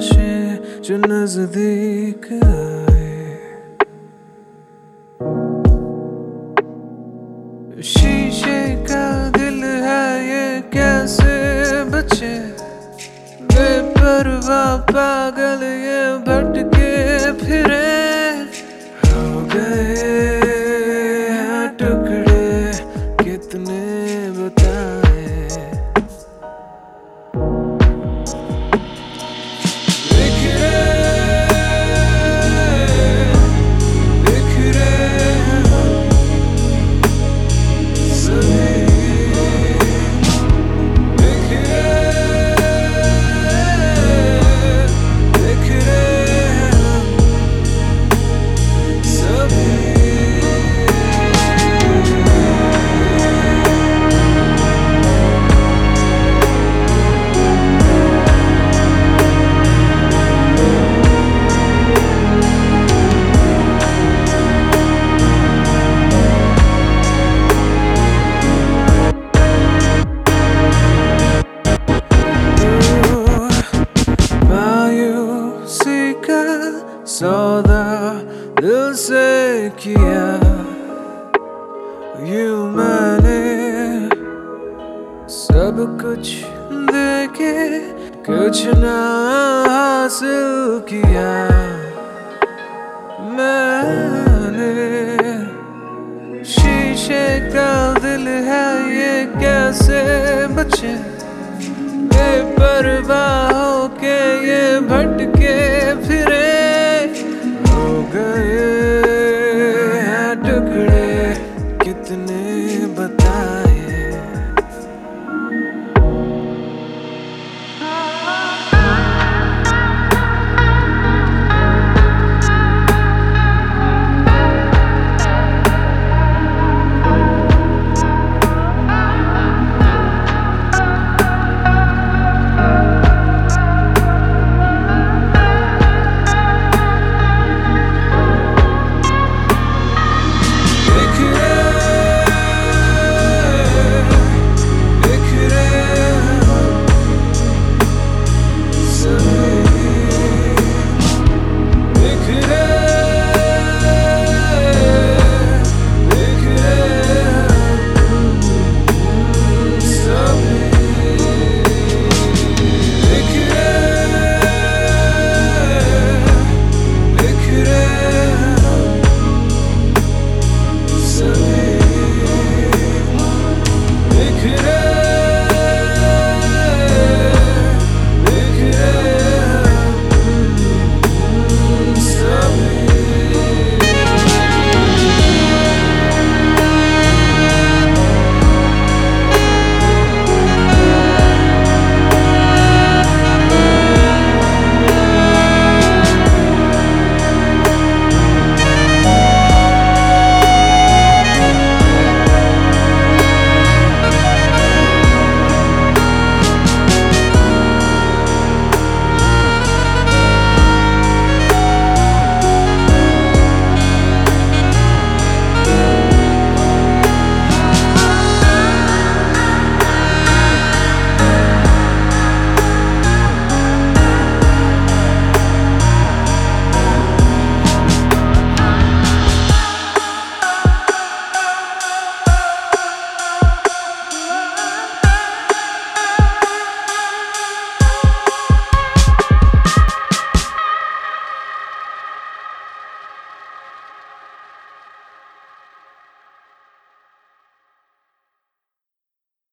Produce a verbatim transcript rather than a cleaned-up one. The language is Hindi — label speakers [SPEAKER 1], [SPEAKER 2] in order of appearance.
[SPEAKER 1] तमाशे जो नजदीक आए। शीशे का दिल है ये कैसे बचे, बेपरवाह पागल ये भटके फिरे। हो गए हैं टुकड़े कितने बताए, बिखरे बिखरे सभी, बिखरे बिखरे सभी। सौदा दिल से किया यूं मैंने, सब कुछ देके कुछ ना हासिल किया मैंने। शीशे का दिल है ये कैसे बचे, बेपरवाह